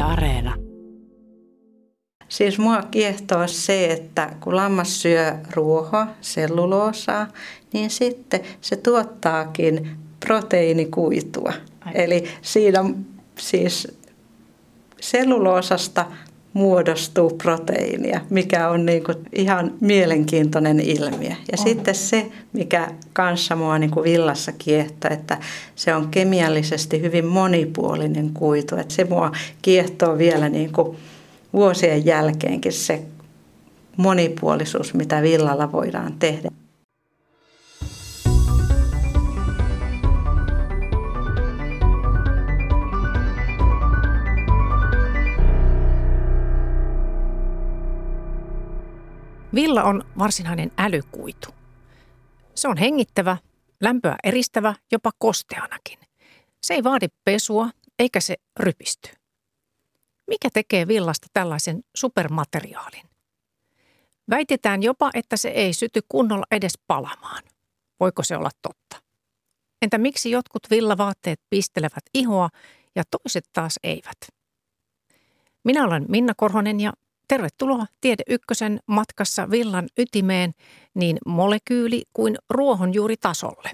Areena. Siis mua kiehtoo se, että kun lammas syö ruohoa, selluloosaa, niin sitten se tuottaakin proteiinikuitua. Eli siinä siis selluloosasta muodostuu proteiinia, mikä on niin kuin ihan mielenkiintoinen ilmiö. Ja sitten se, mikä kanssa mua niin kuin villassa kiehtoo, että se on kemiallisesti hyvin monipuolinen kuitu. Että se mua kiehtoo vielä niin kuin vuosien jälkeenkin se monipuolisuus, mitä villalla voidaan tehdä. Villa on varsinainen älykuitu. Se on hengittävä, lämpöä eristävä, jopa kosteanakin. Se ei vaadi pesua eikä se rypisty. Mikä tekee villasta tällaisen supermateriaalin? Väitetään jopa, että se ei syty kunnolla edes palamaan. Voiko se olla totta? Entä miksi jotkut villavaatteet pistelevät ihoa ja toiset taas eivät? Minä olen Minna Korhonen ja tervetuloa Tiede Ykkösen matkassa villan ytimeen niin molekyyli- kuin ruohonjuuritasolle.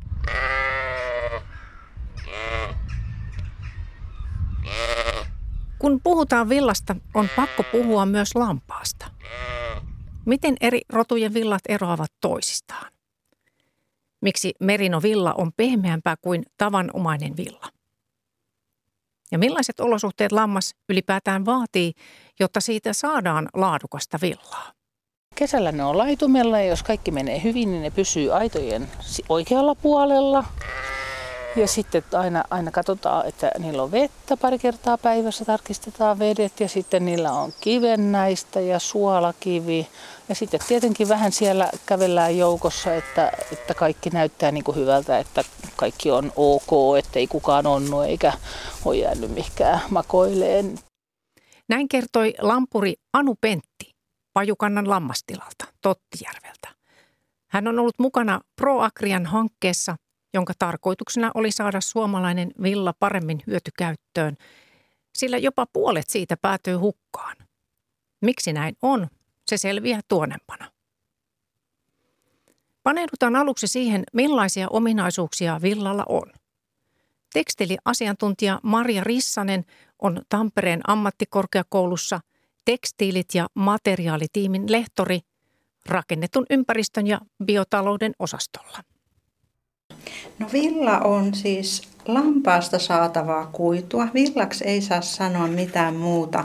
Kun puhutaan villasta, on pakko puhua myös lampaasta. Miten eri rotujen villat eroavat toisistaan? Miksi merinovilla on pehmeämpää kuin tavanomainen villa? Ja millaiset olosuhteet lammas ylipäätään vaatii, jotta siitä saadaan laadukasta villaa? Kesällä ne on laitumella ja jos kaikki menee hyvin, niin ne pysyy aitojen oikealla puolella. Ja sitten aina katsotaan, että niillä on vettä pari kertaa päivässä, tarkistetaan vedet ja sitten niillä on kivennäistä ja suolakivi. Ja sitten tietenkin vähän siellä kävellään joukossa, että kaikki näyttää niin kuin hyvältä, että kaikki on ok, ettei kukaan onnu eikä ole jäänyt mihinkään makoileen. Näin kertoi lampuri Anu Pentti Pajukannan lammastilalta Tottijärveltä. Hän on ollut mukana ProAgrian hankkeessa, jonka tarkoituksena oli saada suomalainen villa paremmin hyötykäyttöön, sillä jopa puolet siitä päätyy hukkaan. Miksi näin on, se selviää tuonempana. Paneudutaan aluksi siihen, millaisia ominaisuuksia villalla on. Tekstiiliasiantuntija Marja Rissanen on Tampereen ammattikorkeakoulussa tekstiilit- ja materiaalitiimin lehtori rakennetun ympäristön ja biotalouden osastolla. No villa on siis lampaasta saatavaa kuitua. Villaksi ei saa sanoa mitään muuta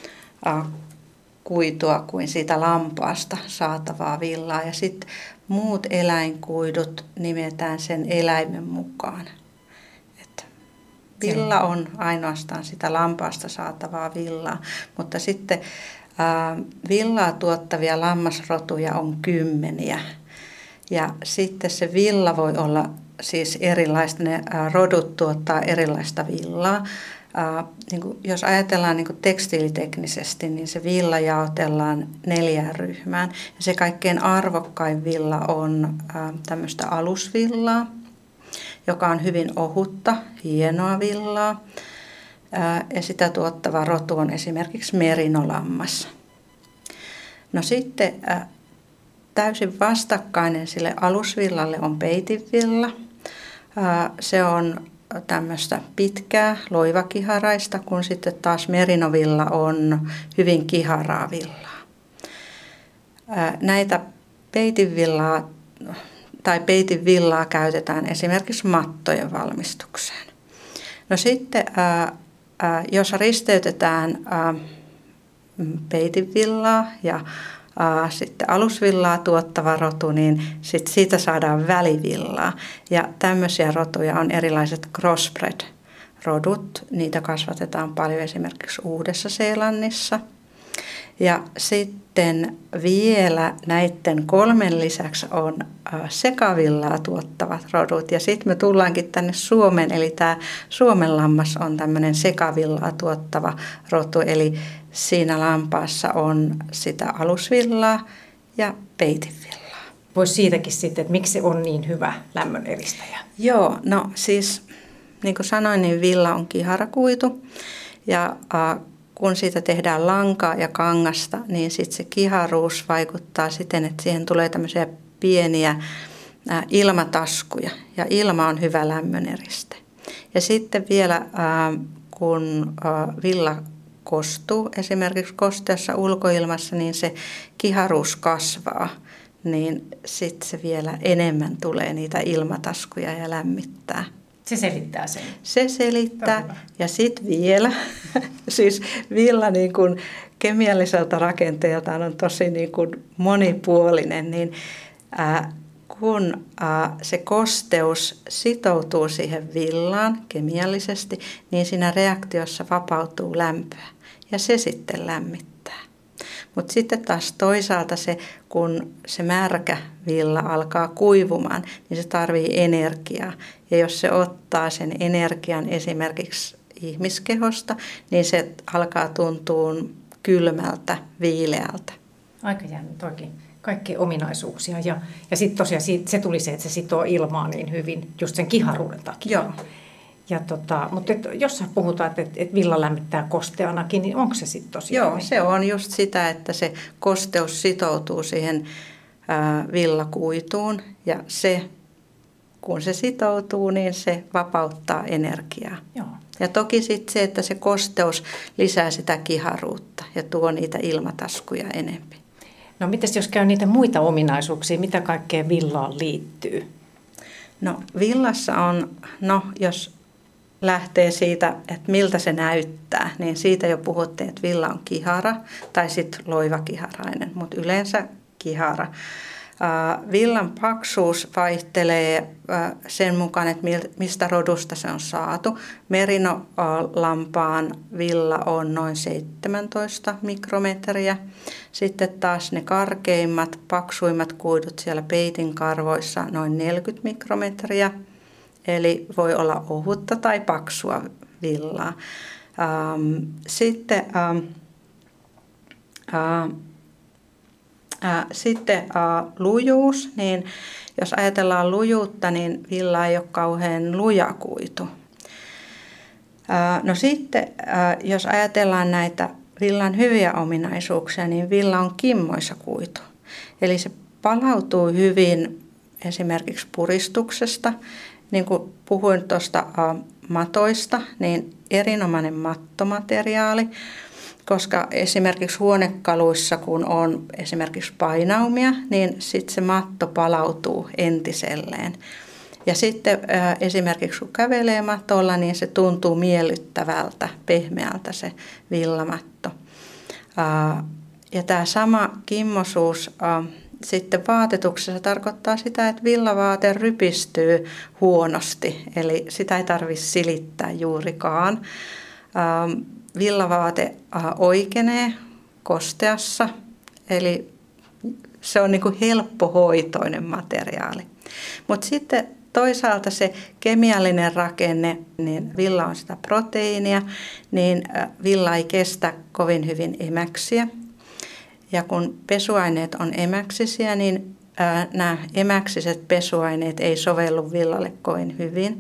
kuitua kuin siitä lampaasta saatavaa villaa. Ja sitten muut eläinkuidut nimetään sen eläimen mukaan. Että villa on ainoastaan sitä lampaasta saatavaa villaa, mutta sitten villaa tuottavia lammasrotuja on kymmeniä. Ja sitten se villa voi olla siis erilaista, ne rodut tuottaa erilaista villaa. Jos ajatellaan tekstiiliteknisesti, niin se villa jaotellaan 4 ryhmään. Ja se kaikkein arvokkain villa on tämmöistä alusvillaa, joka on hyvin ohutta, hienoa villaa. Ja sitä tuottava rotu on esimerkiksi merinolammas. No sitten täysin vastakkainen sille alusvillalle on peitinvilla. Se on tämmöistä pitkää loivakiharaista, kun sitten taas merinovilla on hyvin kiharaa villaa. Näitä peitinvillaa käytetään esimerkiksi mattojen valmistukseen. No sitten jos risteytetään peitinvillaa ja sitten alusvillaa tuottava rotu, niin sitten siitä saadaan välivillaa. Ja tämmöisiä rotuja on erilaiset crossbred-rodut. Niitä kasvatetaan paljon esimerkiksi Uudessa-Seelannissa. Ja sitten vielä näiden 3 lisäksi on sekavillaa tuottavat rodut. Ja sitten me tullaankin tänne Suomeen, eli tämä Suomen lammas on tämmöinen sekavillaa tuottava rotu. Eli siinä lampaassa on sitä alusvillaa ja peitinvillaa. Voisi siitäkin sitten, että miksi se on niin hyvä lämmön eristäjä? Joo, no siis niin kuin sanoin, niin villa on kiharakuitu. Ja kun siitä tehdään lankaa ja kangasta, niin sitten se kiharuus vaikuttaa siten, että siihen tulee tämmöisiä pieniä ilmataskuja ja ilma on hyvä lämmöneriste. Ja sitten vielä kun villa kostuu esimerkiksi kosteassa ulkoilmassa, niin se kiharuus kasvaa, niin sitten se vielä enemmän tulee niitä ilmataskuja ja lämmittää. Se selittää sen. Se selittää ja sitten vielä, siis villa niin kuin kemialliselta rakenteeltaan on tosi niin kuin monipuolinen, niin kun se kosteus sitoutuu siihen villaan kemiallisesti, niin siinä reaktiossa vapautuu lämpöä ja se sitten lämmittää. Mutta sitten taas toisaalta se, kun se märkä villa alkaa kuivumaan, niin se tarvii energiaa. Ja jos se ottaa sen energian esimerkiksi ihmiskehosta, niin se alkaa tuntua kylmältä, viileältä. Aika jännä toikin. Kaikki ominaisuuksia. Ja sitten tosiaan se tuli se, että se sitoo ilmaa niin hyvin just sen kiharuuden takia. Joo. Mutta jos puhutaan, että villa lämmittää kosteanakin, niin onko se sitten tosiaan? Joo, se on just sitä, että se kosteus sitoutuu siihen villakuituun ja se, kun se sitoutuu, niin se vapauttaa energiaa. Joo. Ja toki sitten se, että se kosteus lisää sitä kiharuutta ja tuo niitä ilmataskuja enemmän. No mites jos käy niitä muita ominaisuuksia, mitä kaikkea villaan liittyy? No villassa on, jos lähtee siitä, että miltä se näyttää, niin siitä jo puhuttiin, että villa on kihara tai sitten loivakiharainen, mutta yleensä kihara. Villan paksuus vaihtelee sen mukaan, että mistä rodusta se on saatu. Merino-lampaan villa on noin 17 mikrometriä. Sitten taas ne karkeimmat, paksuimmat kuidut siellä peitin karvoissa noin 40 mikrometriä. Eli voi olla ohutta tai paksua villaa. Sitten lujuus, niin jos ajatellaan lujuutta, niin villa ei ole kauhean luja kuitu. No sitten, jos ajatellaan näitä villan hyviä ominaisuuksia, niin villa on kimmoisa kuitu. Eli se palautuu hyvin esimerkiksi puristuksesta. Niin kuin puhuin tuosta matoista, niin erinomainen mattomateriaali. Koska esimerkiksi huonekaluissa, kun on esimerkiksi painaumia, niin sitten se matto palautuu entiselleen. Ja sitten esimerkiksi kun kävelee matolla, niin se tuntuu miellyttävältä, pehmeältä se villamatto. Ja tämä sama kimmosuus sitten vaatetuksessa tarkoittaa sitä, että villavaate rypistyy huonosti, eli sitä ei tarvitse silittää juurikaan. Villavaate oikeenee kosteassa, eli se on niin kuin helppohoitoinen materiaali. Mutta sitten toisaalta se kemiallinen rakenne, niin villa on sitä proteiinia, niin villa ei kestä kovin hyvin emäksiä. Ja kun pesuaineet on emäksisiä, niin nämä emäksiset pesuaineet ei sovellu villalle kovin hyvin.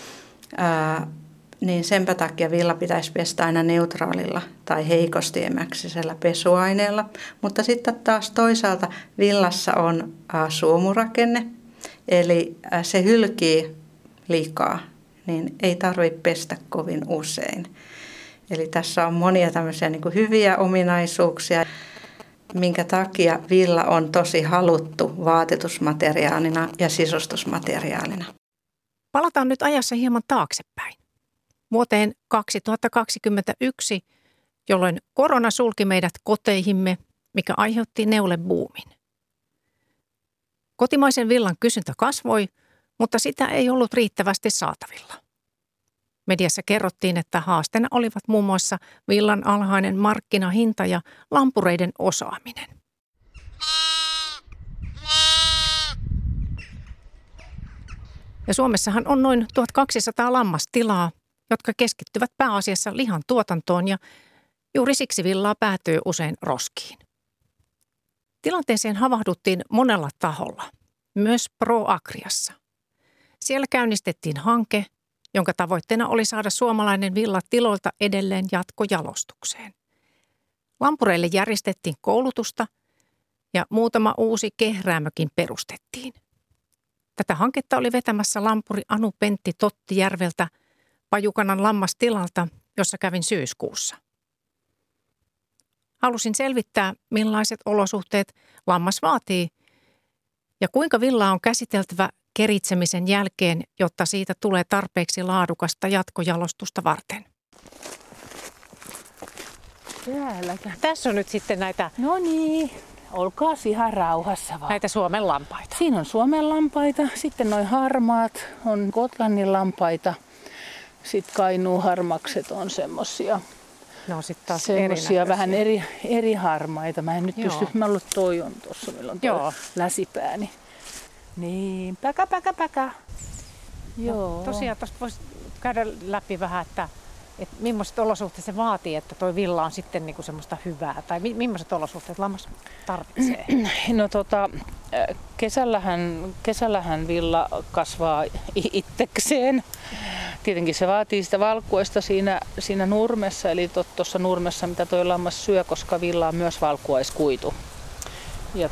Niin senpä takia villa pitäisi pestä aina neutraalilla tai heikosti emäksisellä pesuaineella. Mutta sitten taas toisaalta villassa on suomurakenne, eli se hylkii likaa, niin ei tarvitse pestä kovin usein. Eli tässä on monia tämmöisiä niin kuin hyviä ominaisuuksia, minkä takia villa on tosi haluttu vaatetusmateriaalina ja sisustusmateriaalina. Palataan nyt ajassa hieman taaksepäin. Vuoteen 2021, jolloin korona sulki meidät koteihimme, mikä aiheutti neulebuumin. Kotimaisen villan kysyntä kasvoi, mutta sitä ei ollut riittävästi saatavilla. Mediassa kerrottiin, että haasteena olivat muun muassa villan alhainen markkinahinta ja lampureiden osaaminen. Ja Suomessahan on noin 1200 lammastilaa, jotka keskittyvät pääasiassa lihan tuotantoon ja juuri siksi villaa päätyy usein roskiin. Tilanteeseen havahduttiin monella taholla, myös ProAgriassa. Siellä käynnistettiin hanke, jonka tavoitteena oli saada suomalainen villa tiloilta edelleen jatkojalostukseen. Lampureille järjestettiin koulutusta ja muutama uusi kehräämökin perustettiin. Tätä hanketta oli vetämässä lampuri Anu Pentti Tottijärveltä Pajukanan lammastilalta, jossa kävin syyskuussa. Halusin selvittää, millaiset olosuhteet lammas vaatii ja kuinka villaa on käsiteltävä keritsemisen jälkeen, jotta siitä tulee tarpeeksi laadukasta jatkojalostusta varten. Tässä on nyt sitten näitä... No niin, olkaa ihan rauhassa vaan. Näitä Suomen lampaita. Siinä on Suomen lampaita, sitten noin harmaat on Gotlannin lampaita. Sitten Kainuun harmakset on semmosia. No sitten taas semmosia vähän eri harmaita. Mä en nyt pysty, mä luulen, että toi on tuossa, milloin toi läsipääni. Niin, päkä. Joo. No, tosiaan tuosta voisi käydä läpi vähän, että millaiset olosuhteet se vaatii, että toi villa on sitten niinku semmoista hyvää? Tai millaiset olosuhteet lammas tarvitsee? No kesällähän villa kasvaa itsekseen. Tietenkin se vaatii sitä valkuaista siinä nurmessa, eli tuossa nurmessa, mitä toi lammas syö, koska villa on myös valkuaiskuitu. Ja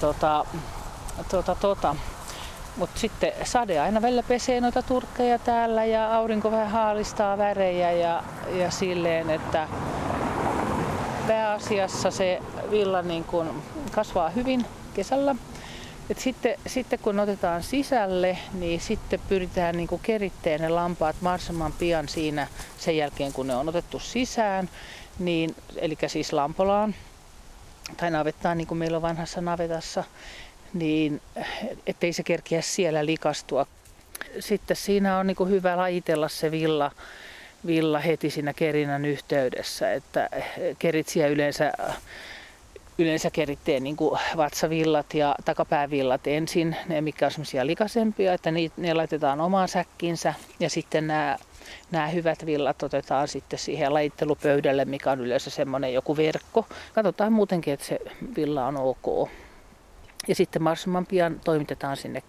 mutta sitten sade aina välillä pesee noita turkkeja täällä ja aurinko vähän haalistaa värejä ja silleen, että pääasiassa se villa niin kun kasvaa hyvin kesällä. Et sitten kun otetaan sisälle, niin sitten pyritään niin kuin keritteen ne lampaat mahdollisimman pian siinä sen jälkeen, kun ne on otettu sisään, niin, eli siis lampolaan tai navettaan, niin kuin meillä on vanhassa navetassa, niin ettei se kerkiä siellä likastua. Sitten siinä on niin kuin hyvä lajitella se villa heti siinä kerinnän yhteydessä, että keritsiä yleensä keritteen niin kuin vatsavillat ja takapäävillat ensin, ne mikä on semmoisia likaisempia, että ne laitetaan omaan säkkinsä ja sitten nämä hyvät villat otetaan sitten siihen lajittelupöydälle, mikä on yleensä semmoinen joku verkko. Katsotaan muutenkin, että se villa on ok. Ja sitten mahdollisimman pian toimitetaan sinne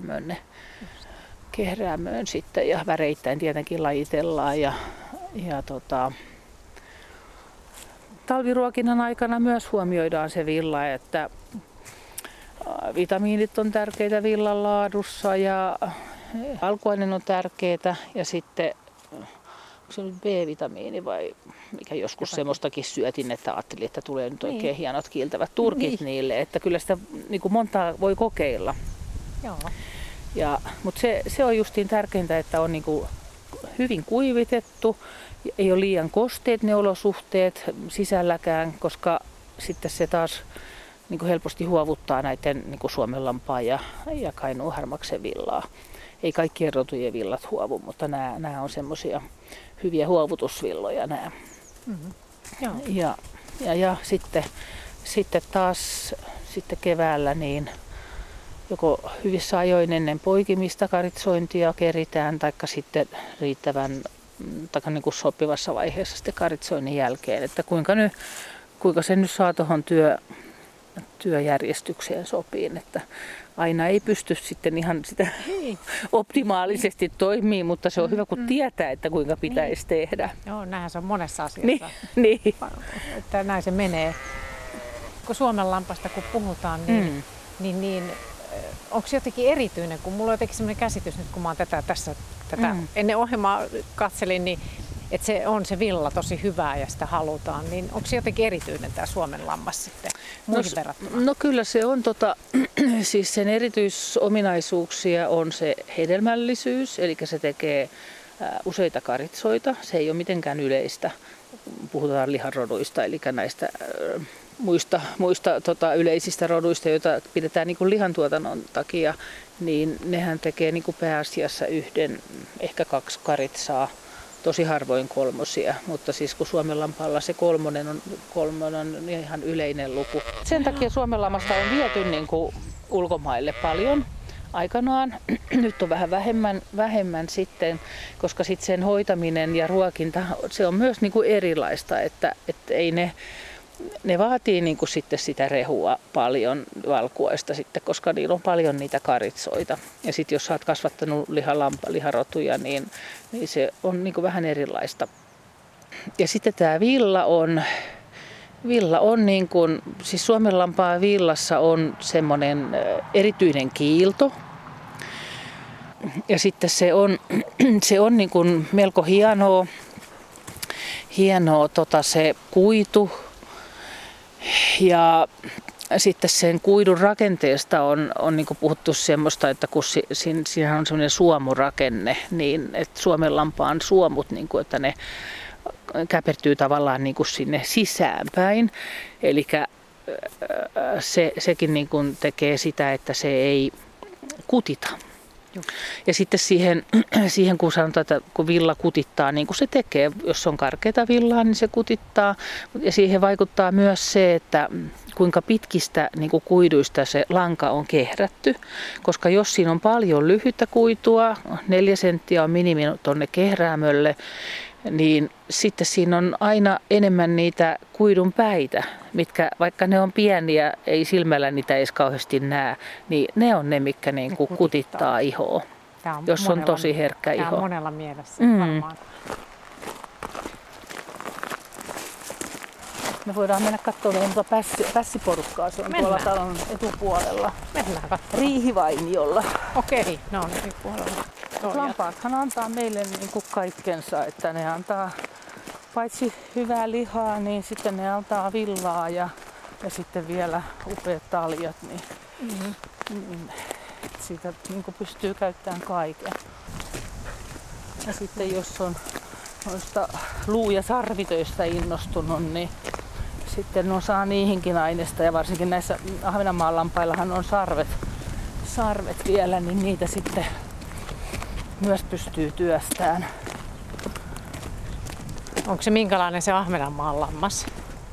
kehräämöön sitten ja väreittäin tietenkin lajitellaan ja talviruokinnan aikana myös huomioidaan se villa, että vitamiinit on tärkeitä villan laadussa ja valkuainen on tärkeää ja sitten onko se nyt B-vitamiini vai mikä joskus semmoistakin syötin, että ajattelin, että tulee nyt oikein hienot kiiltävät turkit niille, että kyllä sitä niin kuin montaa voi kokeilla. Joo. Mutta se on justiin tärkeintä, että on niin kuin hyvin kuivitettu. Ei ole liian kosteet ne olosuhteet sisälläkään, koska sitten se taas niin kuin helposti huovuttaa näiden niin kuin suomenlampaan ja Kainuun harmaksen villaa. Ei kaikkien rotujen villat huovu, mutta nämä on semmoisia hyviä huovutusvilloja nämä. Mm-hmm. Joo. Ja sitten taas keväällä niin joko hyvissä ajoin ennen poikimista karitsointia keritään, taikka sitten riittävän tai niin kuin sopivassa vaiheessa sitten karitsoinnin jälkeen, että kuinka se nyt saa tuohon työjärjestykseen sopiin, että aina ei pysty sitten ihan sitä optimaalisesti toimii, mutta se on hyvä kun tietää, että kuinka pitäisi tehdä. Joo, näinhän se on monessa asiassa. Niin. Että näin se menee. Kun Suomen lampasta kun puhutaan, niin onko se jotenkin erityinen, kun mulla on jotenkin sellainen käsitys nyt, kun mä oon tätä ennen ohjelmaa katselin, niin että se on se villa tosi hyvää ja sitä halutaan, niin onko se jotenkin erityinen tämä Suomen lammas sitten muihin verrattuna? No kyllä se on, siis sen erityisominaisuuksia on se hedelmällisyys, eli se tekee useita karitsoita, se ei ole mitenkään yleistä, puhutaan lihanroduista, eli näistä muista yleisistä roduista, joita pidetään niin kuin lihantuotannon takia, niin nehän tekee niin kuin pääasiassa yhden, ehkä 2 karitsaa, tosi harvoin 3, mutta siis kun Suomenlampaalla se 3 on ihan yleinen luku. Sen takia Suomenlammasta on viety niin kuin ulkomaille paljon aikanaan. Nyt on vähän vähemmän sitten, koska sitten sen hoitaminen ja ruokinta, se on myös niin kuin erilaista, että ei ne vaatii niin kuin sitten sitä rehua paljon valkuaista sitten, koska niillä on paljon niitä karitsoita. Ja sitten jos sä oot kasvattanut liharotuja, niin se on niin kuin vähän erilaista. Ja sitten tämä villa on Villa on niin kuin, siis suomenlampaan villassa on semmoinen erityinen kiilto. Ja sitten se on niin kuin melko hienoa se kuitu. Ja sitten sen kuidun rakenteesta on niin kuin puhuttu semmoista, että kun siinä on semmoinen suomurakenne, niin että suomenlampaan suomut, niin kuin, että ne käpertyy tavallaan niin kuin sinne sisäänpäin. Eli sekin niin kuin tekee sitä, että se ei kutita. Ja sitten siihen kun sanotaan, että kun villa kutittaa, niin kuin se tekee, jos on karkeata villaa, niin se kutittaa. Ja siihen vaikuttaa myös se, että kuinka pitkistä niin kuin kuiduista se lanka on kehrätty. Koska jos siinä on paljon lyhyttä kuitua, 4 senttiä on minimi tuonne kehräämölle, niin sitten siinä on aina enemmän niitä kuidun päitä, mitkä vaikka ne on pieniä, ei silmällä niitä edes kauheasti näe, niin ne on ne, mitkä niin kuin kutittaa ihoa, jos on tosi herkkä iho. Tämä on monella mielessä varmaan. Me voidaan mennä katsomaan pässiporukkaa, se on tuolla talon etupuolella. Mennään katsomaan. Riihivainiolla. Okei, no on etupuolella. Lampaathan antaa meille niin kuin kaikkensa, että ne antaa paitsi hyvää lihaa, niin sitten ne antaa villaa ja sitten vielä upeat taljat, niin siitä niin kuin pystyy käyttämään kaiken. Ja sitten jos on noista luu- ja sarvitöistä innostunut, niin sitten saa niihinkin aineesta ja varsinkin näissä Ahvenanmaan lampaillahan on sarvet vielä, niin niitä sitten myös pystyy työstämään. Onko se minkälainen se Ahvenanmaan lammas?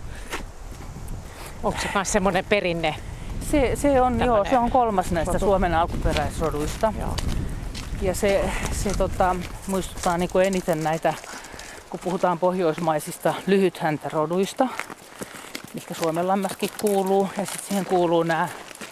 Onko se myös semmoinen perinne? Se on 3. näistä Suomen alkuperäisroduista. Joo. Ja se muistuttaa niin kuin eniten näitä, kun puhutaan pohjoismaisista lyhythäntäroduista, mikä Suomen lammaskin kuuluu. Ja sitten siihen kuuluu nämä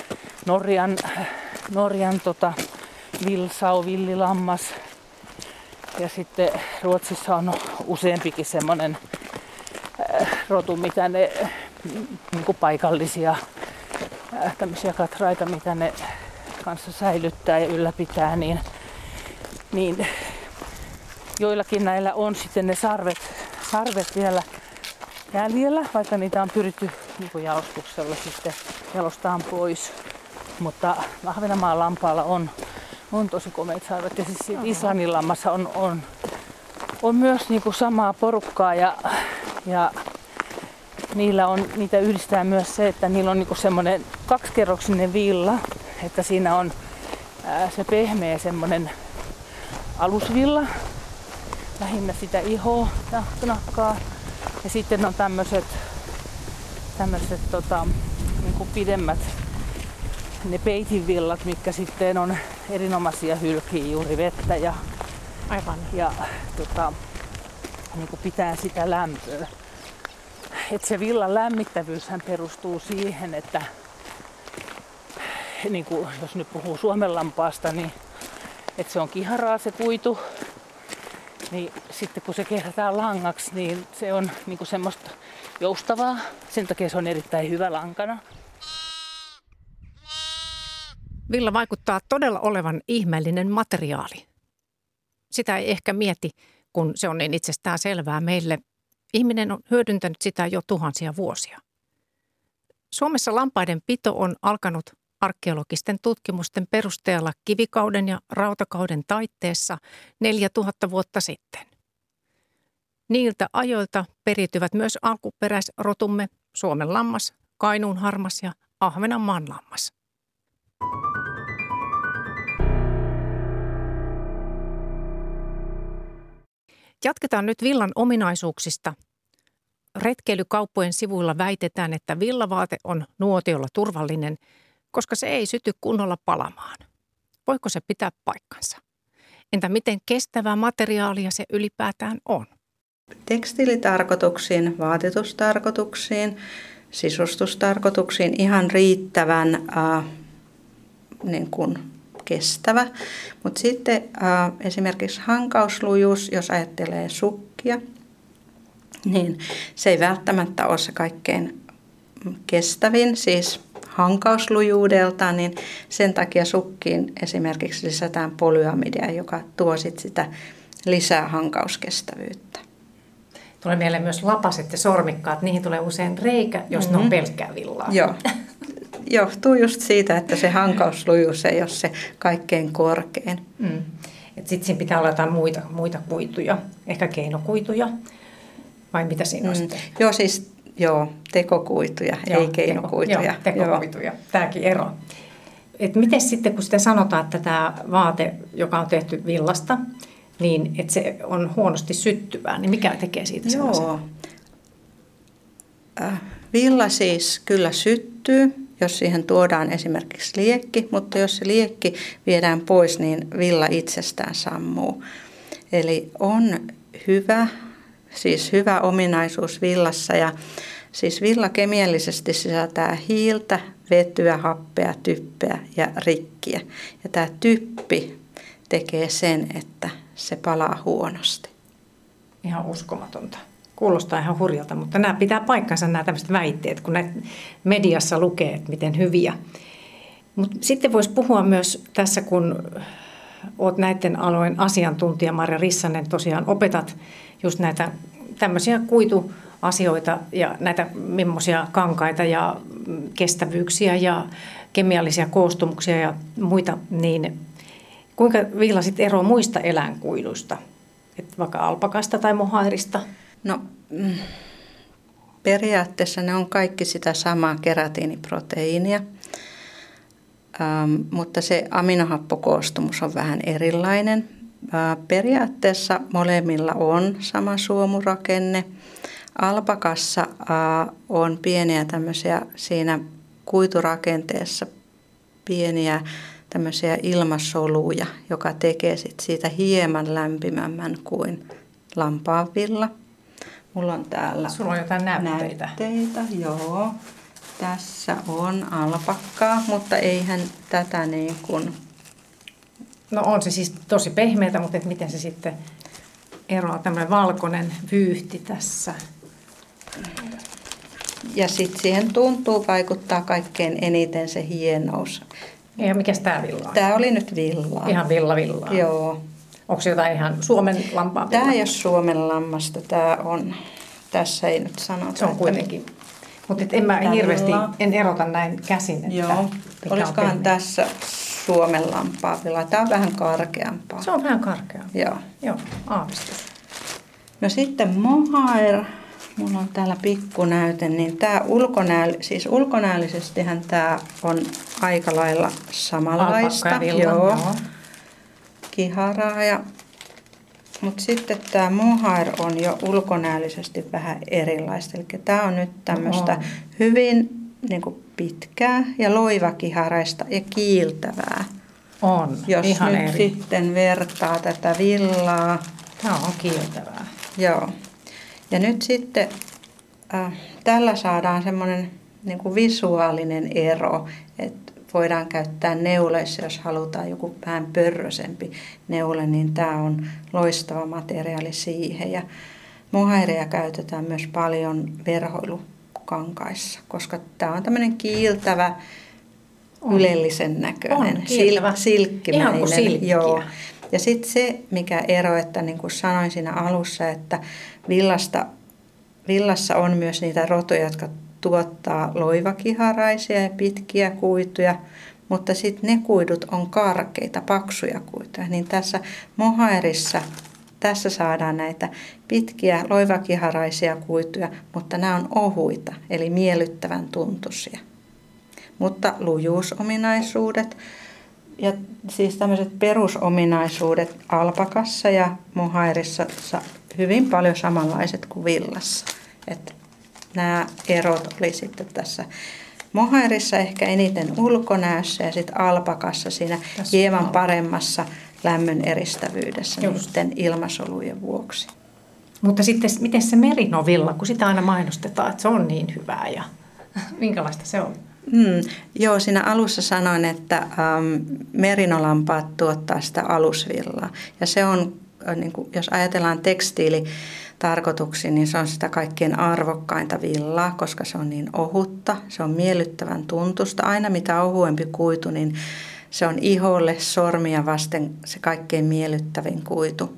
Norjan Vilsau, villilammas. Ja sitten Ruotsissa on useampikin semmoinen rotu, mitä ne niin kuin paikallisia tämmöisiä katraita, mitä ne kanssa säilyttää ja ylläpitää, niin joillakin näillä on sitten ne sarvet vielä jäljellä, vaikka niitä on pyritty niin kuin jalostuksella sitten jalostamaan pois. Mutta Ahvenanmaan lampaalla on tosi komeat sarvet ja siis Islannin lammassa on myös niin kuin samaa porukkaa ja niitä yhdistää myös se, että niillä on niin kuin semmoinen 2-kerroksinen villa, että siinä on se pehmeä semmoinen alusvilla, lähinnä sitä ihoa ja nahkaa. Ja sitten on tämmöiset niin kuin pidemmät ne peitinvillat, mitkä sitten on erinomaisia hylkiä juuri vettä ja niin kuin pitää sitä lämpöä. Et se villan lämmittävyyshän perustuu siihen, että niin kuin jos nyt puhuu suomenlampaasta, niin että se on kiharaa se kuitu. Niin sitten kun se kehrätään langaksi, niin se on niin kuin semmoista joustavaa. Sen takia se on erittäin hyvä lankana. Villa vaikuttaa todella olevan ihmeellinen materiaali. Sitä ei ehkä mieti, kun se on niin itsestään selvää meille. Ihminen on hyödyntänyt sitä jo tuhansia vuosia. Suomessa lampaiden pito on alkanut arkeologisten tutkimusten perusteella kivikauden ja rautakauden taitteessa 4000 vuotta sitten. Niiltä ajoilta periytyvät myös alkuperäisrotumme Suomen lammas, Kainuun harmas ja Ahvenanmaan lammas. Jatketaan nyt villan ominaisuuksista. Retkeilykauppojen sivuilla väitetään, että villavaate on nuotiolla turvallinen, koska se ei syty kunnolla palamaan. Voiko se pitää paikkansa? Entä miten kestävää materiaalia se ylipäätään on? Tekstiilitarkoituksiin, vaatetustarkoituksiin, sisustustarkoituksiin ihan riittävän niin kuin kestävä. Mutta sitten esimerkiksi hankauslujuus, jos ajattelee sukkia, niin se ei välttämättä ole se kaikkein kestävin, siis hankauslujuudelta, niin sen takia sukkiin esimerkiksi lisätään polyamidia, joka tuo sitä lisää hankauskestävyyttä. Tulee mieleen myös lapaset ja sormikkaat, niihin tulee usein reikä, jos ne on pelkkää villaa. Joo, johtuu just siitä, että se hankauslujuus ei ole se kaikkein korkein. Sitten siinä pitää olla jotain muita kuituja, ehkä keinokuituja, vai mitä siinä on sitten? Tekokuituja, ei keinokuituja. Tekokuituja, tämäkin ero. Et miten sitten, kun sitä sanotaan, että tämä vaate, joka on tehty villasta, niin että se on huonosti syttyvää, niin mikä tekee siitä sellaisen? Villa siis kyllä syttyy, jos siihen tuodaan esimerkiksi liekki, mutta jos se liekki viedään pois, niin villa itsestään sammuu. Eli on hyvä ominaisuus villassa, ja siis villa kemiallisesti sisältää hiiltä, vetyä, happea, typpeä ja rikkiä. Ja tämä typpi tekee sen, että se palaa huonosti. Ihan uskomatonta. Kuulostaa ihan hurjalta, mutta nämä pitää paikkansa nämä tämmöiset väitteet, kun näitä mediassa lukee, että miten hyviä. Mutta sitten voisi puhua myös tässä, kun olet näiden alojen asiantuntija, Marja Rissanen, tosiaan opetat just näitä tämmöisiä kuituasioita ja näitä millaisia kankaita ja kestävyyksiä ja kemiallisia koostumuksia ja muita, niin kuinka villa sitten eroaa muista eläinkuiduista, että vaikka alpakasta tai mohairista? No periaatteessa ne on kaikki sitä samaa keratiiniproteiinia, mutta se aminohappokoostumus on vähän erilainen. Periaatteessa molemmilla on sama suomurakenne. Alpakassa on pieniä tämmöisiä siinä kuiturakenteessa pieniä tämmöisiä ilmasoluja, joka tekee siitä hieman lämpimämmän kuin lampaanvilla. Mulla on täällä sulla on jotain näytteitä. Joo. Tässä on alpakkaa, mutta eihän tätä niin kuin... No on se siis tosi pehmeätä, mutta miten se sitten eroaa, tämmöinen valkoinen vyyhti tässä. Ja sitten siihen tuntuu vaikuttaa kaikkein eniten se hienous. Ja mikäs tämä villa on? Tämä oli nyt villaa. Ihan villaa. Joo. Onko se jotain ihan Suomen lampaan villaa? Tämä ei ole Suomen lammasta, tämä on, tässä ei nyt sanota. Se on kuitenkin. Mutta en mä hirveästi, en erota näin käsin. Että joo, olisikohan tässä Suomen lampaan villaa. Tämä on vähän karkeampaa. Se on vähän karkeampaa. Joo, aavistus. No sitten mohair. Mulla on täällä pikkunäyte, niin tämä ulkonäöllisestihän tämä on aika lailla samanlaista. Joo. Kiharaa. Mutta sitten tämä mohair on jo ulkonäöllisesti vähän erilaista. Eli tämä on nyt tämmöistä hyvin niin kuin pitkää ja loivakiharaista ja kiiltävää. On, jos ihan nyt eri. Sitten vertaa tätä villaa. Tämä on kiiltävää. Joo. Ja nyt sitten tällä saadaan semmoinen niin kuin visuaalinen ero, että voidaan käyttää neuleissa, jos halutaan joku vähän pörrösempi neule, niin tämä on loistava materiaali siihen. Ja mohaireja käytetään myös paljon verhoilukankaissa, koska tämä on tämmöinen kiiltävä, ylellisen näköinen, silkkimäinen. Ihan kuin silkkiä. Joo. Ja sitten se, mikä ero, että niin kuin sanoin siinä alussa, että villassa on myös niitä rotuja, jotka tuottaa loivakiharaisia ja pitkiä kuituja, mutta sitten ne kuidut on karkeita, paksuja kuituja. Niin tässä mohairissa, tässä saadaan näitä pitkiä loivakiharaisia kuituja, mutta nämä on ohuita, eli miellyttävän tuntuisia. Mutta lujuusominaisuudet ja siis tämmöiset perusominaisuudet alpakassa ja mohairissa hyvin paljon samanlaiset kuin villassa. Että nämä erot oli sitten tässä mohairissa ehkä eniten ulkonäössä ja sitten alpakassa siinä tässä hieman paremmassa lämmön eristävyydessä niiden ilmasolujen vuoksi. Mutta sitten miten se merinovilla, kun sitä aina mainostetaan, että se on niin hyvää ja minkälaista se on? Joo, siinä alussa sanoin, että merinolampaat tuottaa sitä alusvillaa. Ja se on, niin kuin, jos ajatellaan tarkoituksiin, niin se on sitä kaikkein arvokkainta villaa, koska se on niin ohutta, se on miellyttävän tuntusta. Aina mitä ohuempi kuitu, niin se on iholle sormia vasten se kaikkein miellyttävin kuitu.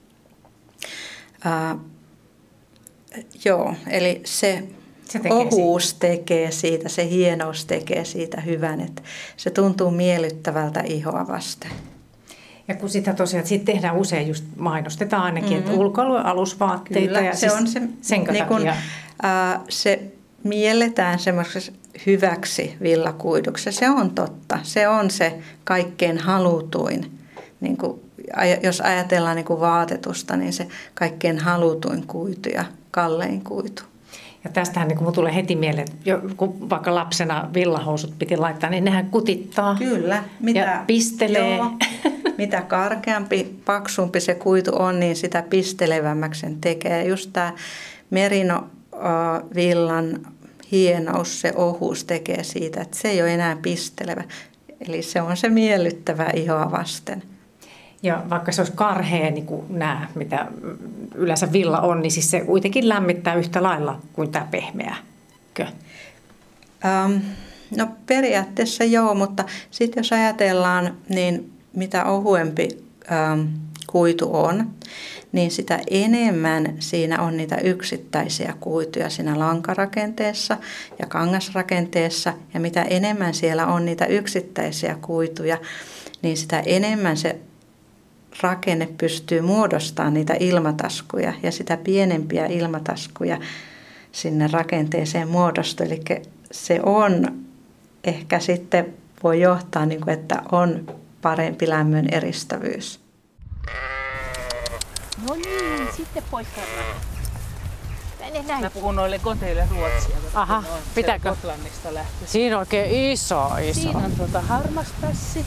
Eli se ohuus tekee siitä, se hienous tekee siitä hyvän, että se tuntuu miellyttävältä ihoa vasten. Ja kun sitä tosiaan sitten tehdään usein, just mainostetaan ainakin, että ulkoilun alusvaatteita. Kyllä, ja se on se, niin kun, se mielletään semmoiseksi hyväksi villakuiduksi. Se on totta. Se on se kaikkein halutuin. Niin kun, jos ajatellaan niin kun vaatetusta, niin se kaikkein halutuin kuitu ja kallein kuitu. Ja tästähän niin kun tulee heti mieleen, että kun vaikka lapsena villahousut piti laittaa, niin nehän kutittaa. Kyllä. Ja pistelee. Joo, mitä karkeampi, paksumpi se kuitu on, niin sitä pistelevämmäksi sen tekee. Just tämä merino-villan hienous, se ohuus tekee siitä, että se ei ole enää pistelevä. Eli se on se miellyttävä ihoa vasten. Ja vaikka se olisi karhea, niin kuin nämä, mitä yleensä villa on, niin siis se kuitenkin lämmittää yhtä lailla kuin tämä pehmeäkö? No periaatteessa joo, mutta sitten jos ajatellaan, niin mitä ohuempi kuitu on, niin sitä enemmän siinä on niitä yksittäisiä kuituja siinä lankarakenteessa ja kangasrakenteessa. Ja mitä enemmän siellä on niitä yksittäisiä kuituja, niin sitä enemmän se rakenne pystyy muodostamaan niitä ilmataskuja ja sitä pienempiä ilmataskuja sinne rakenteeseen muodostuu. Eli se on ehkä sitten voi johtaa, että on parempi lämmön eristävyys. No niin, sitten poikkarana. Mä puhun noille koteille ruotsia. Aha, pitääkö? Gotlannista lähtee. Siinä on oikein iso. Siinä on harmaspässi.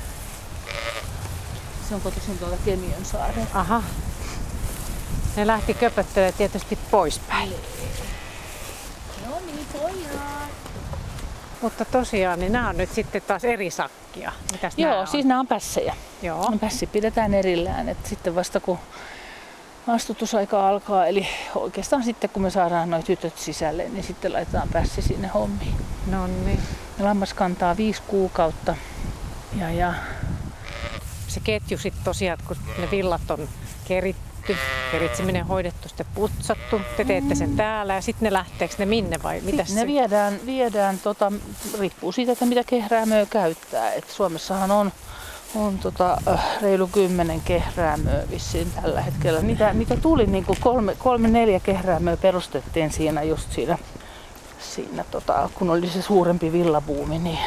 Se on kotoisin tuolta Kemiönsaaren. Aha. Ne lähti köpöttelemään tietysti poispäin. No niin, pojat. Mutta tosiaan, niin nämä on nyt sitten taas eri sakkia. Mitäs Joo, siis nämä on pässejä. Joo. Pässi pidetään erillään, että sitten vasta kun astutusaika alkaa, eli oikeastaan sitten kun me saadaan nuo tytöt sisälle, niin sitten laitetaan pässi sinne hommiin. No niin. Lammas kantaa 5 kuukautta. Ja se ketju sitten tosiaan, kun ne villat on keritty, keritseminen hoidettu, sitten putsattu, te teette sen täällä ja sitten ne lähteekö ne minne vai mitä se? Ne viedään riippuu siitä, että mitä kehräämöä käyttää. Et Suomessahan on reilu 10 kehräämöä vissiin tällä hetkellä. Niitä tuli niin kuin 3-4 kehräämöä perustettiin siinä just siinä kun oli se suurempi villabuumi, niin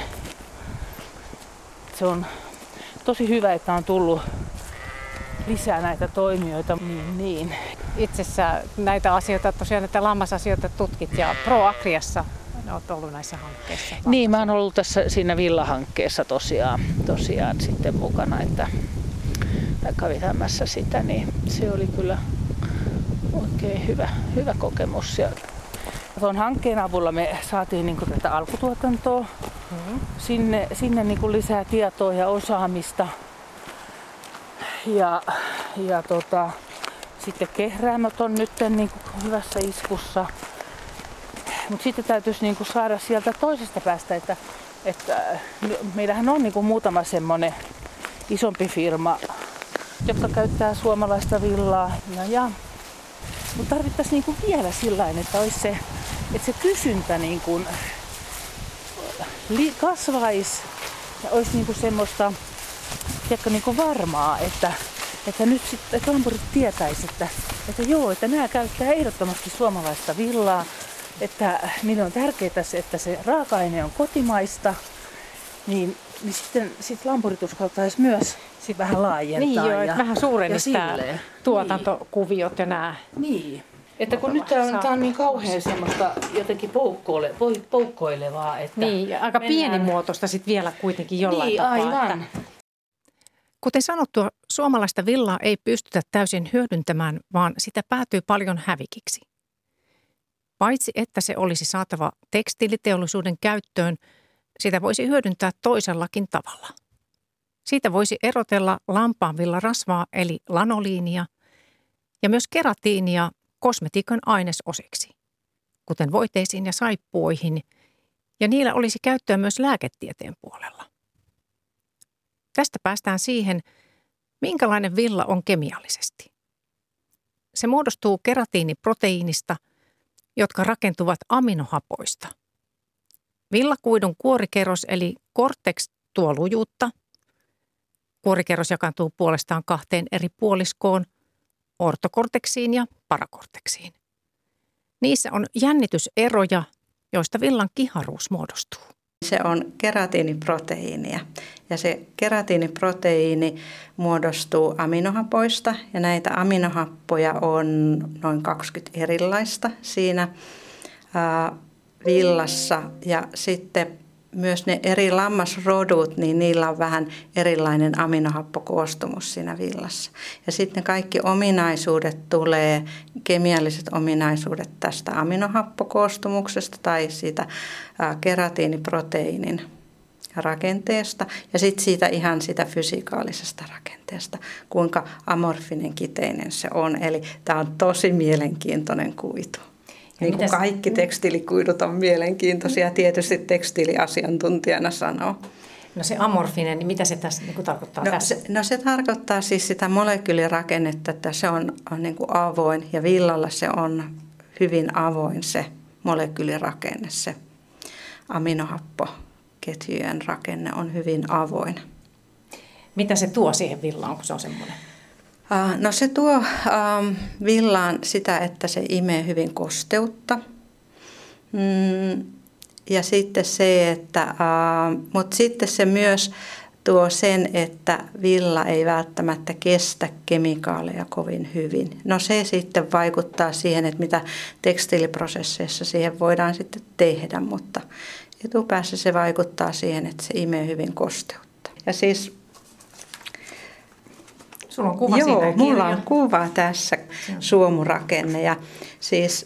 se on tosi hyvä, että on tullut lisää näitä toimijoita. Niin. Itse asiassa näitä asioita, tosiaan näitä lammasasioita tutkit ja ProAgriassa olet ollut näissä hankkeissa. Niin, mä oon ollut siinä villahankkeessa tosiaan sitten mukana, että kävitämässä sitä, niin se oli kyllä oikein hyvä kokemus. Ja tuon hankkeen avulla me saatiin niin kuin tätä alkutuotantoa, sinne niin kuin lisää tietoa ja osaamista. Ja sitten kehräämöt on nyt niin kuin hyvässä iskussa. Mutta sitten täytyisi niin kuin saada sieltä toisesta päästä, että meillähän on niin kuin muutama semmoinen isompi firma, jotka käyttää suomalaista villaa. Mutta tarvittaisiin niin kuin vielä sillain, että olisi se kysyntä niin kuin kasvaisi ja olisi niin kuin semmoista niin kuin varmaa, että nyt sitten lampurit tietäisi, että nämä käyttää ehdottomasti suomalaista villaa, että niille on tärkeää, että se raaka-aine on kotimaista, niin sitten lampurit uskaltaisi myös vähän laajentaa. Niin joo, että vähän suurennisi tämä tuotantokuviot ja nämä. Niin. Että kun nyt tämä on niin kauhean semmoista jotenkin poukkoilevaa. Että niin, aika pienimuotoista sitten vielä kuitenkin jollain tapaa. Aivan. Kuten sanottua, suomalaista villaa ei pystytä täysin hyödyntämään, vaan sitä päätyy paljon hävikiksi. Paitsi että se olisi saatava tekstiiliteollisuuden käyttöön, sitä voisi hyödyntää toisellakin tavalla. Siitä voisi erotella lampaanvillarasvaa eli lanoliinia ja myös keratiinia kosmetiikan ainesosiksi, kuten voiteisiin ja saippuoihin, ja niillä olisi käyttöä myös lääketieteen puolella. Tästä päästään siihen, minkälainen villa on kemiallisesti. Se muodostuu keratiiniproteiinista, jotka rakentuvat aminohapoista. Villakuidun kuorikerros eli cortex tuo lujuutta. Kuorikerros jakaantuu puolestaan 2 eri puoliskoon, ortokorteksiin ja parakorteksiin. Niissä on jännityseroja, joista villan kiharuus muodostuu. Se on keratiiniproteiinia ja se keratiiniproteiini muodostuu aminohapoista ja näitä aminohappoja on noin 20 erilaista siinä villassa ja sitten myös ne eri lammasrodut, niin niillä on vähän erilainen aminohappokoostumus siinä villassa. Ja sitten kaikki ominaisuudet tulee, kemialliset ominaisuudet tästä aminohappokoostumuksesta tai siitä keratiiniproteiinin rakenteesta ja sitten siitä ihan sitä fysikaalisesta rakenteesta, kuinka amorfinen kiteinen se on. Eli tämä on tosi mielenkiintoinen kuitu. Niin kuin kaikki tekstiilikuidut on mielenkiintoisia, tietysti tekstiiliasiantuntijana sanoo. No se amorfinen, niin mitä se tässä niin kuin tarkoittaa tässä? Se tarkoittaa siis sitä molekyylirakennetta, että se on niin kuin avoin ja villalla se on hyvin avoin se molekyylirakenne, se aminohappoketjujen rakenne on hyvin avoin. Mitä se tuo siihen villaan, kun se on semmoinen? No se tuo villaan sitä, että se imee hyvin kosteutta. Ja sitten se, että, mutta sitten se myös tuo sen, että villa ei välttämättä kestä kemikaaleja kovin hyvin. No se sitten vaikuttaa siihen, että mitä tekstiiliprosesseissa siihen voidaan sitten tehdä, mutta etupäässä se vaikuttaa siihen, että se imee hyvin kosteutta. Ja siis sulla on kuva joo, siinä mulla on kuva tässä, suomurakenne ja siis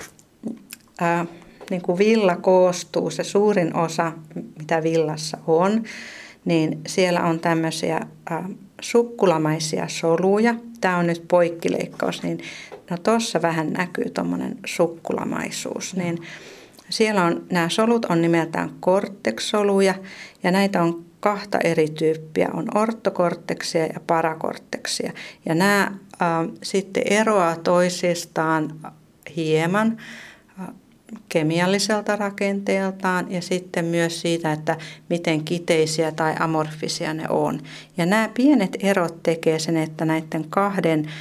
niin kuin villa koostuu, se suurin osa mitä villassa on, niin siellä on tämmöisiä sukkulamaisia soluja. Tämä on nyt poikkileikkaus, niin no tuossa vähän näkyy tuommoinen sukkulamaisuus. Niin siellä on, nämä solut on nimeltään cortex-soluja ja näitä on 2 eri tyyppiä, on ortokorteksia ja parakorteksia. Ja nämä sitten eroaa toisistaan hieman kemialliselta rakenteeltaan ja sitten myös siitä, että miten kiteisiä tai amorfisia ne on. Ja nämä pienet erot tekee sen, että näiden 2,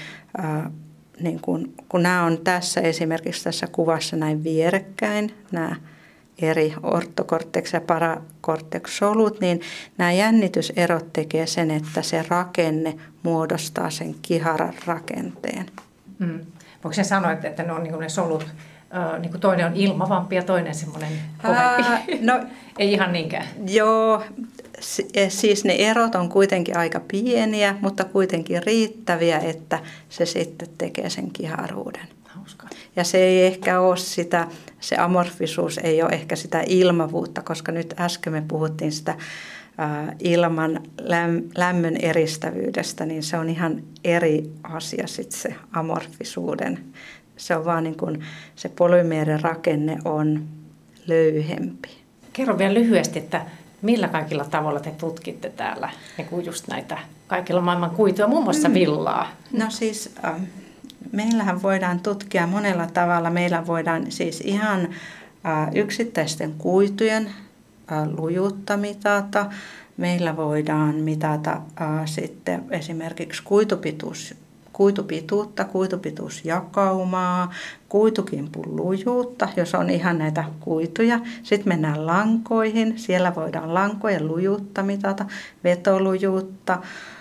niin kun nämä on tässä esimerkiksi tässä kuvassa näin vierekkäin, nämä eri ortokortex- ja parakortex-solut, niin nämä jännityserot tekee sen, että se rakenne muodostaa sen kiharan rakenteen. Voiko sen sanoa, että ne on niin kuin ne solut, niin kuin toinen on ilmavampi ja toinen semmoinen kovempi? No, ei ihan niinkään. Joo, siis ne erot on kuitenkin aika pieniä, mutta kuitenkin riittäviä, että se sitten tekee sen kiharuuden. Hauska. Ja se ei ehkä ole sitä, se amorfisuus ei ole ehkä sitä ilmavuutta, koska nyt äsken me puhuttiin sitä ilman lämmön eristävyydestä, niin se on ihan eri asia sitten se amorfisuuden. Se on vaan niin kuin se polymeerin rakenne on löyhempi. Kerro vielä lyhyesti, että millä kaikilla tavalla te tutkitte täällä niin kuin just näitä kaikilla maailman kuituja, muun muassa villaa? No siis meillähän voidaan tutkia monella tavalla. Meillä voidaan siis ihan yksittäisten kuitujen lujuutta mitata. Meillä voidaan mitata sitten esimerkiksi kuitupituutta, kuitupituusjakaumaa, kuitukimpun lujuutta, jos on ihan näitä kuituja. Sitten mennään lankoihin, siellä voidaan lankojen lujuutta mitata, vetolujuutta,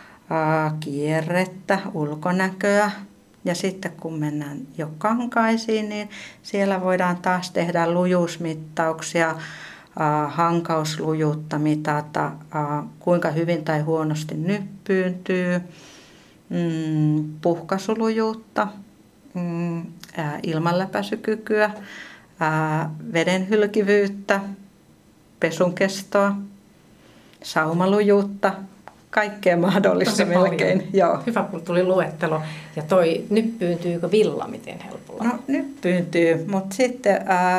kierrettä, ulkonäköä. Ja sitten kun mennään jo kankaisiin, niin siellä voidaan taas tehdä lujuusmittauksia, hankauslujuutta mitata, kuinka hyvin tai huonosti nyppyyntyy, puhkaisulujuutta, ilmanläpäisykykyä, veden hylkivyyttä, pesun kestoa, saumalujuutta. kaikkea mahdollista Tosi melkein. paljon. Joo. Hyvä, kun tuli luettelo. Ja toi nyppyyntyykö villa miten helpolla? No nyppyyntyy, mutta sitten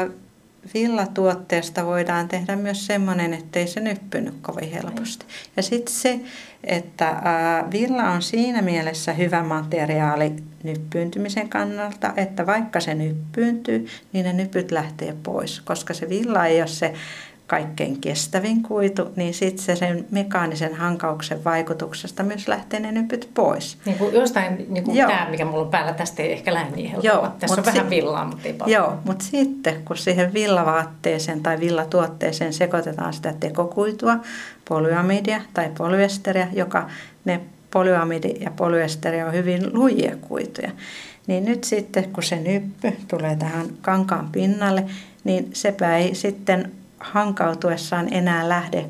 villatuotteesta voidaan tehdä myös semmoinen, ettei se nyppynyt kovin helposti. Ja sitten se, että villa on siinä mielessä hyvä materiaali nyppyyntymisen kannalta, että vaikka se nyppyyntyy, niin ne nypyt lähtee pois. Koska se villa ei ole se kaikkein kestävin kuitu, niin sitten se sen mekaanisen hankauksen vaikutuksesta myös lähtee ne nypyt pois. Niin kuin jostain, niin kuin tämä, mikä mulla on päällä, tästä ei ehkä lähde niin helpolla. Tässä on vähän villaa, mutta ei paljon. Joo, mutta sitten kun siihen villavaatteeseen tai villatuotteeseen sekoitetaan sitä tekokuitua, polyamidia tai polyesteriä, joka ne polyamidi ja polyesteri on hyvin lujia kuituja, niin nyt sitten kun se nyppy tulee tähän kankaan pinnalle, niin sepä ei sitten hankautuessaan enää lähde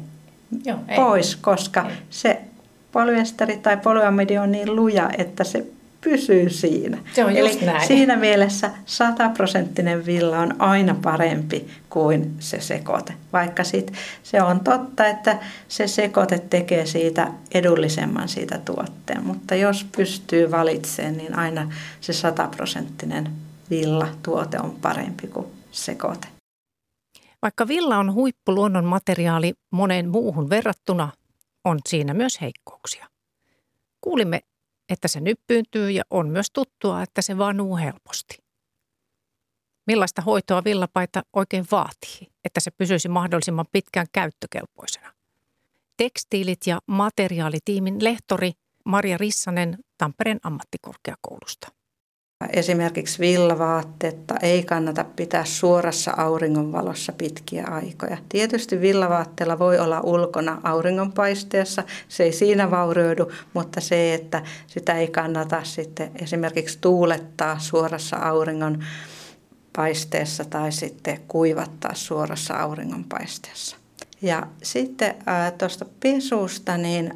pois, koska se polyesteri tai polyamidi on niin luja, että se pysyy siinä. Se on just Eli näin. siinä mielessä 100% villa on aina parempi kuin se sekoite. Vaikka se on totta, että se sekoite tekee siitä edullisemman siitä tuotteen. Mutta jos pystyy valitsemaan, niin aina se 100% villa-tuote on parempi kuin sekoite. Vaikka villa on huippuluonnon materiaali moneen muuhun verrattuna, on siinä myös heikkouksia. Kuulimme, että se nyppyyntyy ja on myös tuttua, että se vanuu helposti. Millaista hoitoa villapaita oikein vaatii, että se pysyisi mahdollisimman pitkään käyttökelpoisena? Tekstiilit- ja materiaalitiimin lehtori Maria Rissanen Tampereen ammattikorkeakoulusta. Esimerkiksi villavaatteetta ei kannata pitää suorassa auringonvalossa pitkiä aikoja. Tietysti villavaatteella voi olla ulkona auringonpaisteessa, se ei siinä vaurioidu, mutta se, että sitä ei kannata sitten esimerkiksi tuulettaa suorassa auringonpaisteessa tai sitten kuivattaa suorassa auringonpaisteessa. Ja sitten tuosta pesusta, niin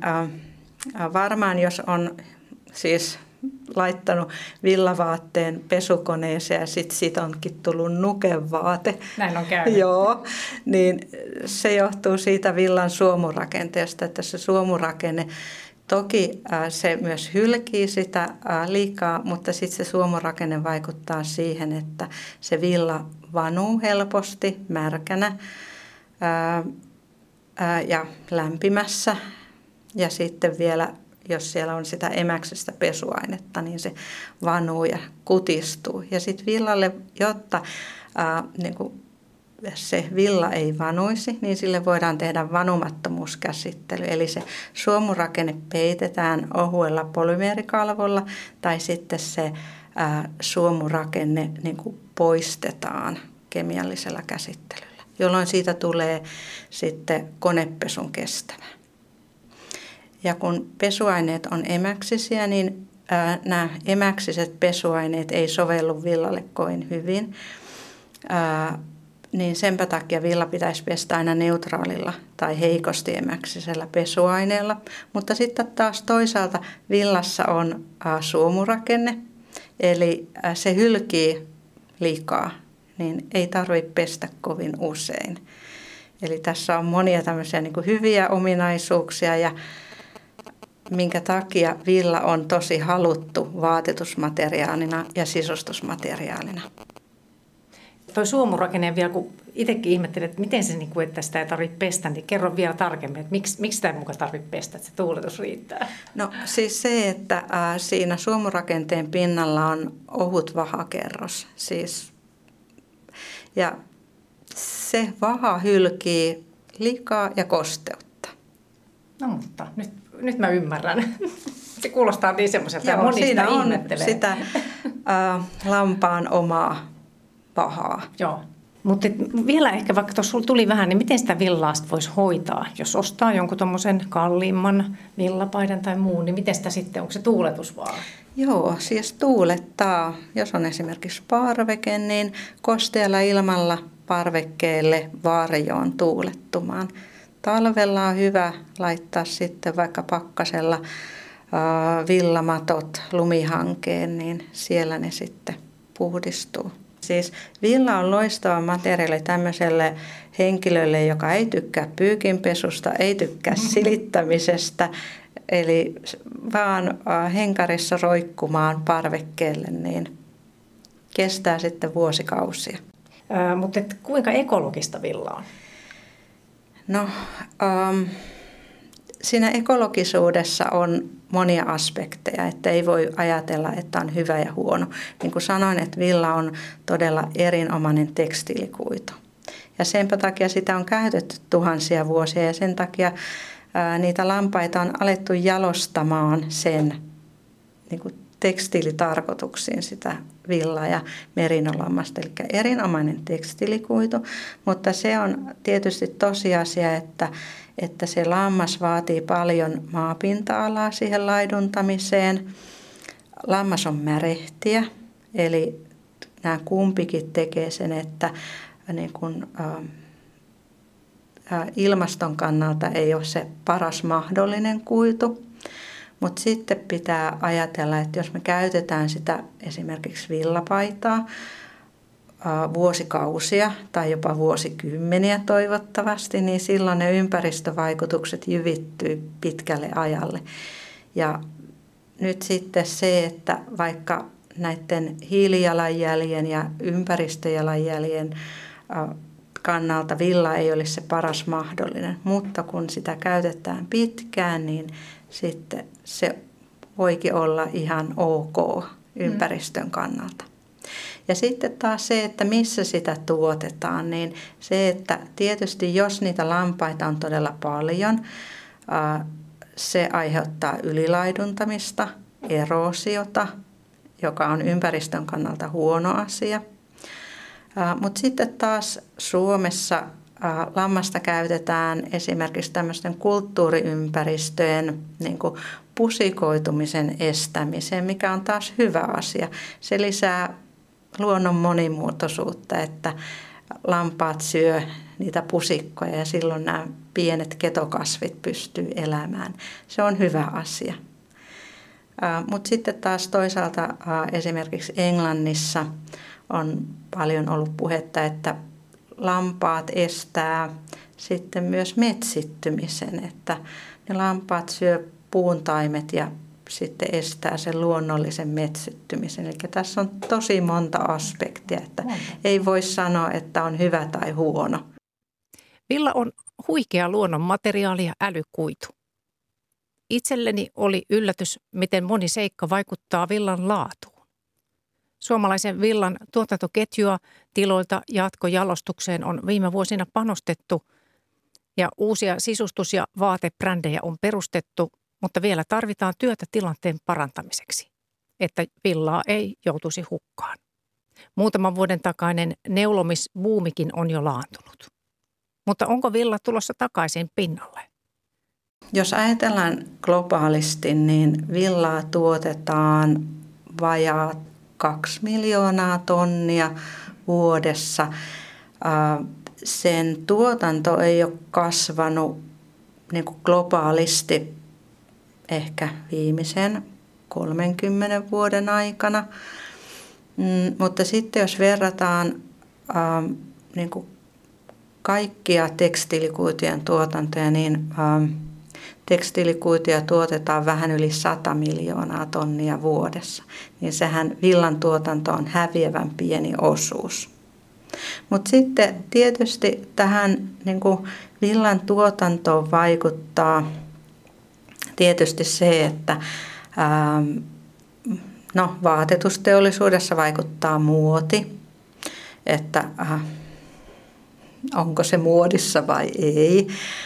varmaan jos on siis laittanut villavaatteen pesukoneeseen ja sitten siitä onkin tullut nukevaate. Näin on käynyt. Joo, niin se johtuu siitä villan suomurakenteesta, että se suomurakenne, toki se myös hylkii sitä liikaa, mutta sitten se suomurakenne vaikuttaa siihen, että se villa vanuu helposti märkänä ja lämpimässä ja sitten vielä jos siellä on sitä emäksestä pesuainetta, niin se vanuu ja kutistuu. Ja sitten villalle, jotta niin kuin se villa ei vanuisi, niin sille voidaan tehdä vanumattomuuskäsittely. Eli se suomurakenne peitetään ohuella polymeerikalvolla tai sitten se suomurakenne niin kuin poistetaan kemiallisella käsittelyllä, jolloin siitä tulee sitten konepesun kestävä. Ja kun pesuaineet on emäksisiä, niin nämä emäksiset pesuaineet ei sovellu villalle kovin hyvin. Niin senpä takia villa pitäisi pestä aina neutraalilla tai heikosti emäksisellä pesuaineella. Mutta sitten taas toisaalta villassa on suomurakenne, eli se hylkii liikaa, niin ei tarvitse pestä kovin usein. Eli tässä on monia tämmöisiä niin kuin hyviä ominaisuuksia ja minkä takia villa on tosi haluttu vaatetusmateriaalina ja sisustusmateriaalina. Toi suomurakenne vielä, kun itsekin ihmettelin, että miten se, että sitä ei tarvitse pestä, niin kerro vielä tarkemmin, että miksi sitä ei mukaan tarvitse pestä, että se tuuletus riittää? No siis se, että siinä suomurakenteen pinnalla on ohut vahakerros. Siis, ja se vaha hylkii likaa ja kosteutta. No mutta nyt mä ymmärrän. Se kuulostaa niin semmoiselta, että moni sitä ihmettelee. Sitä lampaan omaa pahaa. Joo. Mutta vielä ehkä, vaikka tuossa tuli vähän, niin miten sitä villaa voisi hoitaa? Jos ostaa jonkun tommosen kalliimman villapaidan tai muun, niin miten sitä sitten, onko se tuuletus vaan? Joo, siis tuulettaa. Jos on esimerkiksi parveke, niin kostealla ilmalla parvekkeelle varjoon tuulettumaan. Talvella on hyvä laittaa sitten vaikka pakkasella villamatot lumihankeen, niin siellä ne sitten puhdistuu. Siis villa on loistava materiaali tämmöiselle henkilölle, joka ei tykkää pyykinpesusta, ei tykkää silittämisestä, Eli vaan henkarissa roikkumaan parvekkeelle, niin kestää sitten vuosikausia. Mutta kuinka ekologista villa on? No, siinä ekologisuudessa on monia aspekteja, että ei voi ajatella, että on hyvä ja huono. Niin kuin sanoin, että villa on todella erinomainen tekstiilikuitu. Ja senpä takia sitä on käytetty tuhansia vuosia ja sen takia niitä lampaita on alettu jalostamaan sen niin kuin tekstiilitarkoituksiin sitä villaa ja merinolammasta. Eli erinomainen tekstiilikuitu, mutta se on tietysti tosiasia, että se lammas vaatii paljon maapinta-alaa siihen laiduntamiseen. Lammas on märehtiä, eli nämä kumpikin tekee sen, että niin kuin, ilmaston kannalta ei ole se paras mahdollinen kuitu. Mutta sitten pitää ajatella, että jos me käytetään sitä esimerkiksi villapaitaa vuosikausia tai jopa vuosikymmeniä toivottavasti, niin silloin ne ympäristövaikutukset jyvittyy pitkälle ajalle. Ja nyt sitten se, että vaikka näiden hiilijalanjäljen ja ympäristöjalanjäljen kannalta villa ei olisi se paras mahdollinen, mutta kun sitä käytetään pitkään, niin sitten se voikin olla ihan ok ympäristön kannalta. Ja sitten taas se, että missä sitä tuotetaan, niin se, että tietysti jos niitä lampaita on todella paljon, se aiheuttaa ylilaiduntamista, eroosiota, joka on ympäristön kannalta huono asia. Mutta sitten taas Suomessa lammasta käytetään esimerkiksi tämmöisten kulttuuriympäristöjen niin kuin pusikoitumisen estämiseen, mikä on taas hyvä asia. Se lisää luonnon monimuotoisuutta, että lampaat syö niitä pusikkoja ja silloin nämä pienet ketokasvit pystyy elämään. Se on hyvä asia. Mutta sitten taas toisaalta esimerkiksi Englannissa on paljon ollut puhetta, että lampaat estää sitten myös metsittymisen, että ne lampaat syö puuntaimet ja sitten estää sen luonnollisen metsittymisen. Eli tässä on tosi monta aspektia, että ei voi sanoa, että on hyvä tai huono. Villa on huikea luonnon materiaali ja älykuitu. Itselleni oli yllätys, miten moni seikka vaikuttaa villan laatuun. Suomalaisen villan tuotantoketjua tiloilta jatkojalostukseen on viime vuosina panostettu ja uusia sisustus- ja vaatebrändejä on perustettu, mutta vielä tarvitaan työtä tilanteen parantamiseksi, että villaa ei joutuisi hukkaan. Muutaman vuoden takainen neulomisbuumikin on jo laantunut. Mutta onko villa tulossa takaisin pinnalle? Jos ajatellaan globaalisti, niin villaa tuotetaan vajaa 2 miljoonaa tonnia vuodessa. Sen tuotanto ei ole kasvanut niin kuin globaalisti ehkä viimeisen 30 vuoden aikana. Mutta sitten jos verrataan niin kuin kaikkia tekstiilikuitujen tuotantoja, niin tekstiilikuituja tuotetaan vähän yli 100 miljoonaa tonnia vuodessa. Niin sehän villan tuotanto on häviävän pieni osuus. Mutta sitten tietysti tähän niin kuin villan tuotantoon vaikuttaa tietysti se, että vaatetusteollisuudessa vaikuttaa muoti, että onko se muodissa vai ei.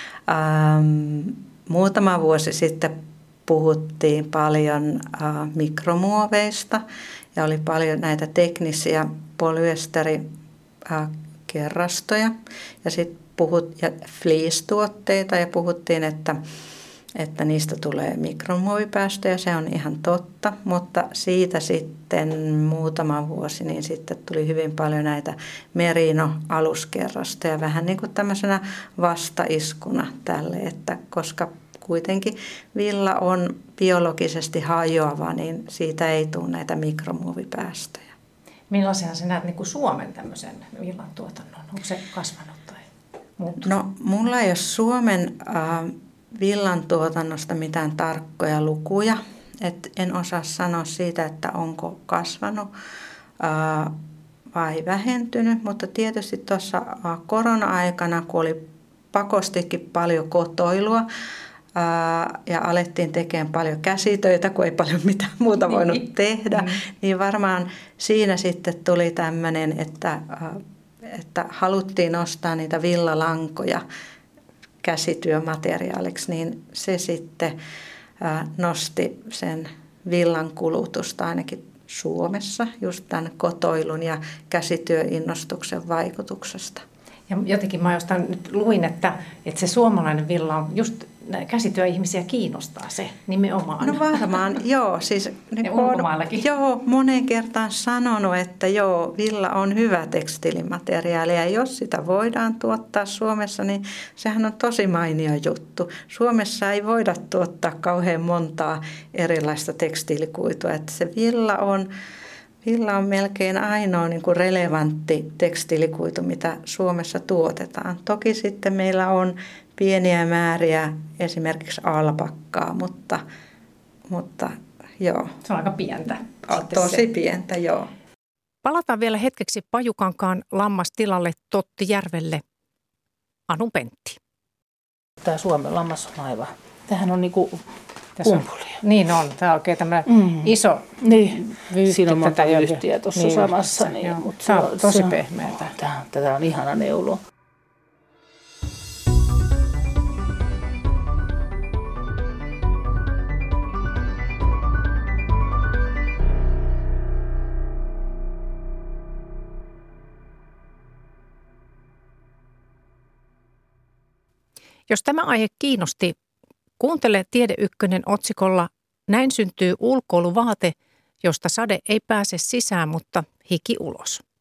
Muutama vuosi sitten puhuttiin paljon mikromuoveista ja oli paljon näitä teknisiä polyesterikerrastoja ja sitten ja fleece-tuotteita ja puhuttiin, että niistä tulee mikromuovipäästöjä, se on ihan totta, mutta siitä sitten muutama vuosi, niin sitten tuli hyvin paljon näitä merino-aluskerrastoja, vähän niin kuin tämmöisenä vastaiskuna tälle, että koska kuitenkin villa on biologisesti hajoava, niin siitä ei tule näitä mikromuovipäästöjä. Millaisena sä näet niin kuin Suomen tämmöisen villan tuotannon? Onko se kasvanut tai muuttunut? No, mulla ei ole Suomen villan tuotannosta mitään tarkkoja lukuja. En osaa sanoa siitä, että onko kasvanut vai vähentynyt, mutta tietysti tuossa korona-aikana, kun oli pakostikin paljon kotoilua ja alettiin tekemään paljon käsitöitä, kun ei paljon mitään muuta voinut tehdä, niin varmaan siinä sitten tuli tämmöinen, että haluttiin ostaa niitä villalankoja käsityömateriaaliksi, niin se sitten nosti sen villan kulutusta ainakin Suomessa just tämän kotoilun ja käsityöinnostuksen vaikutuksesta. Ja jotenkin mä jostain nyt luin, että se suomalainen villa on just käsityöihmisiä kiinnostaa se nimenomaan. No varmaan, joo. Siis, ja ulkomaillakin. Joo, moneen kertaan sanonut, että joo, villa on hyvä tekstiilimateriaali ja jos sitä voidaan tuottaa Suomessa, niin sehän on tosi mainio juttu. Suomessa ei voida tuottaa kauhean montaa erilaista tekstiilikuitua, että se villa on melkein ainoa niin kuin relevantti tekstiilikuitu, mitä Suomessa tuotetaan. Toki sitten meillä on pieniä määriä esimerkiksi alpakkaa, mutta joo. Se on aika pientä. Tosi pientä, joo. Palataan vielä hetkeksi Pajukankaan lammastilalle Tottijärvelle. Anu Pentti. Tämä Suomen lammas on aivan. Tämähän on niinku kumpulia. Niin on. Tämä on oikein tämmöinen iso vyyhti. Siinä on monta vyyhtiä tuossa samassa. Niin, mutta se on tosi pehmeätä. Tätä on ihana neulo. Jos tämä aihe kiinnosti, kuuntele Tiede Ykkönen otsikolla "Näin syntyy ulkoiluvaate, josta sade ei pääse sisään, mutta hiki ulos".